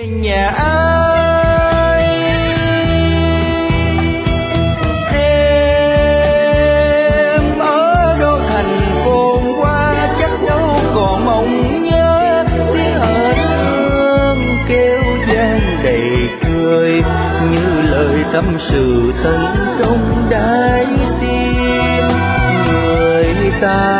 Nhà ai em ở đâu thành phồn hoa, chắc đâu còn mong nhớ tiếng hỡn hương kêu vang đầy trời, như lời tâm sự tận trong đáy tim người ta